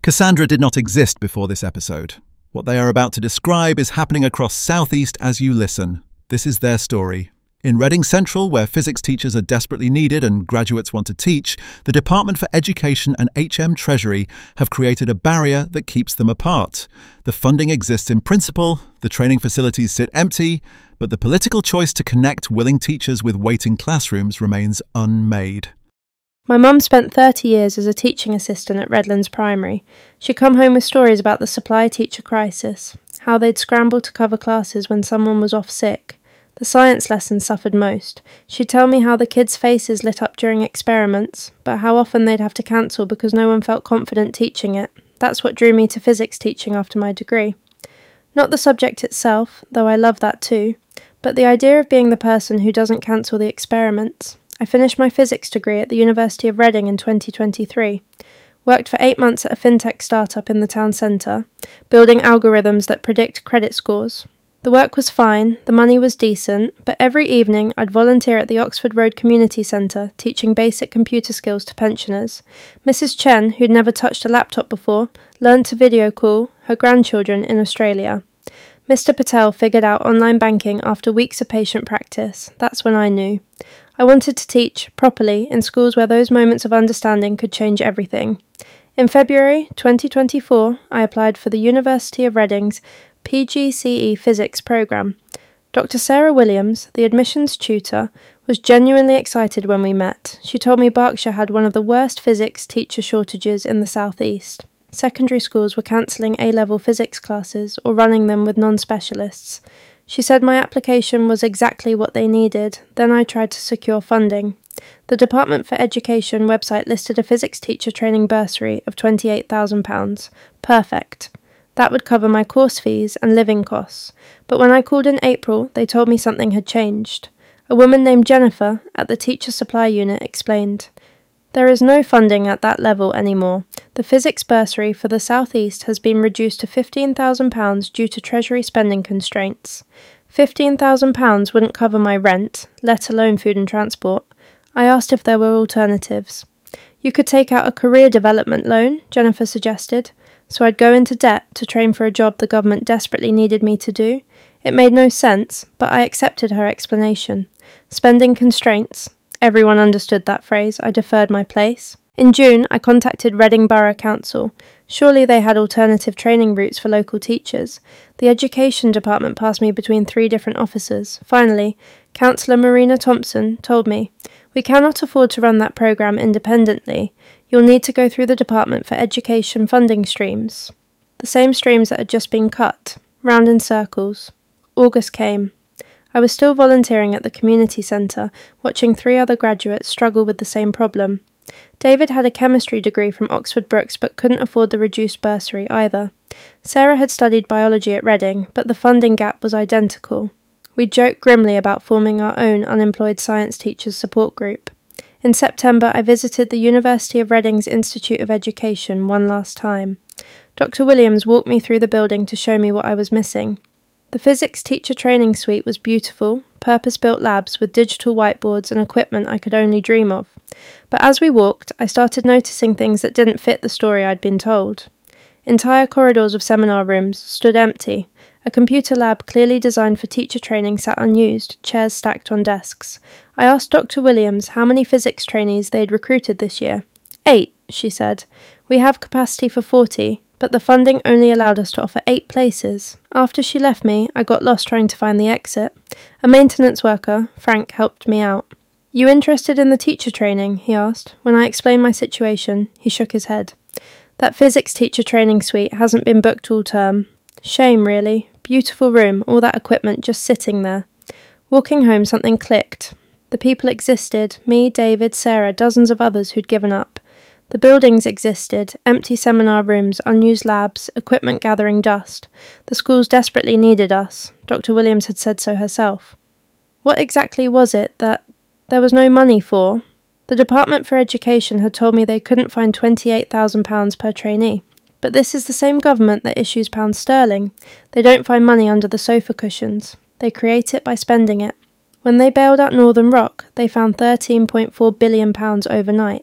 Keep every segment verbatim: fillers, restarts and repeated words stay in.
Cassandra did not exist before this episode. What they are about to describe is happening across South East as you listen. This is their story. In Reading Central, where physics teachers are desperately needed and graduates want to teach, the Department for Education and H M Treasury have created a barrier that keeps them apart. The funding exists in principle, the training facilities sit empty, but the political choice to connect willing teachers with waiting classrooms remains unmade. My mum spent thirty years as a teaching assistant at Redlands Primary. She'd come home with stories about the supply teacher crisis, how they'd scramble to cover classes when someone was off sick. The science lessons suffered most. She'd tell me how the kids' faces lit up during experiments, but how often they'd have to cancel because no one felt confident teaching it. That's what drew me to physics teaching after my degree. Not the subject itself, though I love that too, but the idea of being the person who doesn't cancel the experiments. I finished my physics degree at the University of Reading in twenty twenty-three. Worked for eight months at a fintech startup in the town centre, building algorithms that predict credit scores. The work was fine, the money was decent, but every evening I'd volunteer at the Oxford Road Community Centre, teaching basic computer skills to pensioners. Missus Chen, who'd never touched a laptop before, learned to video call her grandchildren in Australia. Mister Patel figured out online banking after weeks of patient practice. That's when I knew. I wanted to teach, properly, in schools where those moments of understanding could change everything. In February twenty twenty-four, I applied for the University of Reading's P G C E Physics programme. Doctor Sarah Williams, the admissions tutor, was genuinely excited when we met. She told me Berkshire had one of the worst physics teacher shortages in the South East. Secondary schools were cancelling A-level physics classes or running them with non-specialists. She said my application was exactly what they needed. Then I tried to secure funding. The Department for Education website listed a physics teacher training bursary of twenty-eight thousand pounds. Perfect. That would cover my course fees and living costs. But when I called in April, they told me something had changed. A woman named Jennifer at the Teacher Supply Unit explained, "There is no funding at that level anymore. The physics bursary for the South East has been reduced to fifteen thousand pounds due to Treasury spending constraints. fifteen thousand pounds wouldn't cover my rent, let alone food and transport. I asked if there were alternatives. You could take out a career development loan, Jennifer suggested. So I'd go into debt to train for a job the government desperately needed me to do. It made no sense, but I accepted her explanation. Spending constraints. Everyone understood that phrase. I deferred my place. In June, I contacted Reading Borough Council. Surely they had alternative training routes for local teachers. The Education Department passed me between three different officers. Finally, Councillor Marina Thompson told me, "We cannot afford to run that programme independently. You'll need to go through the Department for Education funding streams." The same streams that had just been cut, round in circles. August came. I was still volunteering at the community centre, watching three other graduates struggle with the same problem. David had a chemistry degree from Oxford Brookes but couldn't afford the reduced bursary either. Sarah had studied biology at Reading, but the funding gap was identical. We joked grimly about forming our own unemployed science teachers support group. In September, I visited the University of Reading's Institute of Education one last time. Doctor Williams walked me through the building to show me what I was missing. The physics teacher training suite was beautiful, purpose-built labs with digital whiteboards and equipment I could only dream of. But as we walked, I started noticing things that didn't fit the story I'd been told. Entire corridors of seminar rooms stood empty. A computer lab clearly designed for teacher training sat unused, chairs stacked on desks. I asked Doctor Williams how many physics trainees they'd recruited this year. Eight, she said. We have capacity for forty, but the funding only allowed us to offer eight places. After she left me, I got lost trying to find the exit. A maintenance worker, Frank, helped me out. "You interested in the teacher training?" he asked. When I explained my situation, he shook his head. "That physics teacher training suite hasn't been booked all term. Shame, really. Beautiful room, all that equipment just sitting there." Walking home, something clicked. The people existed, me, David, Sarah, dozens of others who'd given up. The buildings existed, empty seminar rooms, unused labs, equipment gathering dust. The schools desperately needed us. Doctor Williams had said so herself. What exactly was it that there was no money for? The Department for Education had told me they couldn't find twenty-eight thousand pounds per trainee. But this is the same government that issues pounds sterling. They don't find money under the sofa cushions. They create it by spending it. When they bailed out Northern Rock, they found thirteen point four billion pounds overnight.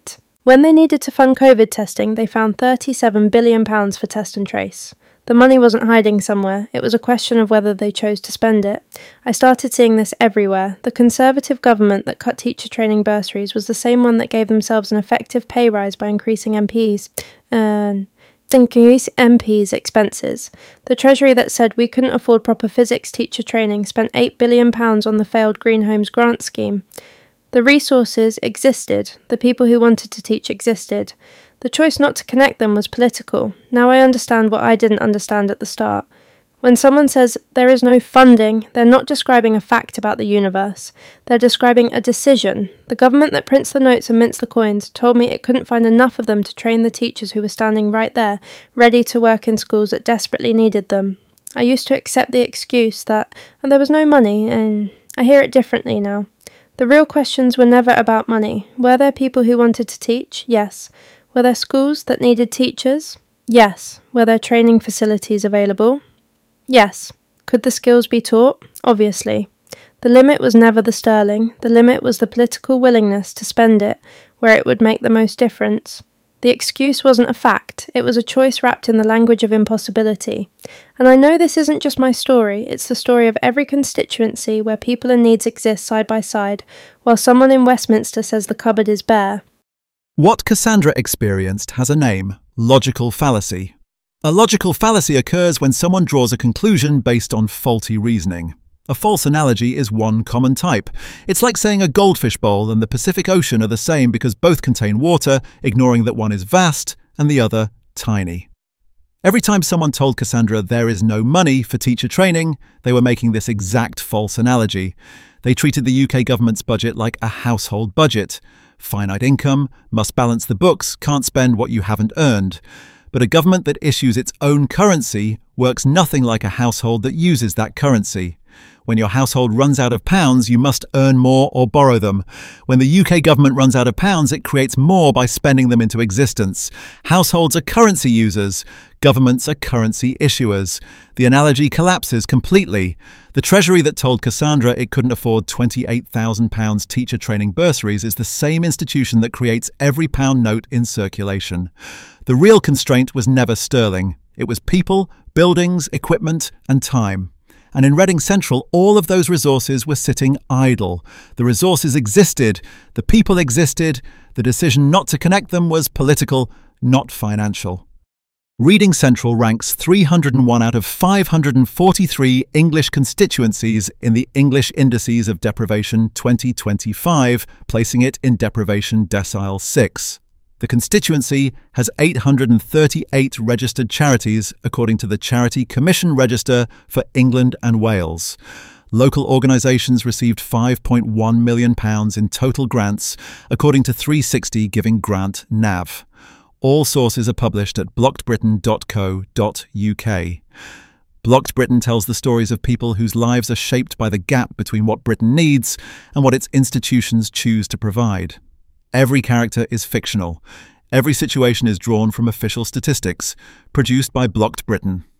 When they needed to fund COVID testing, they found thirty-seven billion pounds for Test and Trace. The money wasn't hiding somewhere, it was a question of whether they chose to spend it. I started seeing this everywhere. The Conservative government that cut teacher training bursaries was the same one that gave themselves an effective pay rise by increasing M Ps. Uh, increase M Ps' expenses. The Treasury that said we couldn't afford proper physics teacher training spent eight billion pounds on the failed Green Homes grant scheme. The resources existed. The people who wanted to teach existed. The choice not to connect them was political. Now I understand what I didn't understand at the start. When someone says there is no funding, they're not describing a fact about the universe. They're describing a decision. The government that prints the notes and mints the coins told me it couldn't find enough of them to train the teachers who were standing right there, ready to work in schools that desperately needed them. I used to accept the excuse that and there was no money, and I hear it differently now. The real questions were never about money. Were there people who wanted to teach? Yes. Were there schools that needed teachers? Yes. Were there training facilities available? Yes. Could the skills be taught? Obviously. The limit was never the sterling. The limit was the political willingness to spend it where it would make the most difference. The excuse wasn't a fact. It was a choice wrapped in the language of impossibility. And I know this isn't just my story. It's the story of every constituency where people and needs exist side by side, while someone in Westminster says the cupboard is bare. What Cassandra experienced has a name: logical fallacy. A logical fallacy occurs when someone draws a conclusion based on faulty reasoning. A false analogy is one common type. It's like saying a goldfish bowl and the Pacific Ocean are the same because both contain water, ignoring that one is vast and the other tiny. Every time someone told Cassandra there is no money for teacher training, they were making this exact false analogy. They treated the U K government's budget like a household budget. Finite income, must balance the books, can't spend what you haven't earned. But a government that issues its own currency works nothing like a household that uses that currency. When your household runs out of pounds, you must earn more or borrow them. When the U K government runs out of pounds, it creates more by spending them into existence. Households are currency users. Governments are currency issuers. The analogy collapses completely. The Treasury that told Cassandra it couldn't afford twenty-eight thousand pounds teacher training bursaries is the same institution that creates every pound note in circulation. The real constraint was never sterling. It was people, buildings, equipment, and time. And in Reading Central, all of those resources were sitting idle. The resources existed, the people existed, the decision not to connect them was political, not financial. Reading Central ranks three hundred and one out of five hundred forty-three English constituencies in the English Indices of Deprivation twenty twenty-five, placing it in Deprivation Decile six. The constituency has eight hundred thirty-eight registered charities according to the Charity Commission Register for England and Wales. Local organisations received five point one million pounds in total grants according to three sixty Giving Grant Nav. All sources are published at blocked britain dot co dot U K. Blocked Britain tells the stories of people whose lives are shaped by the gap between what Britain needs and what its institutions choose to provide. Every character is fictional. Every situation is drawn from official statistics, produced by Blocked Britain.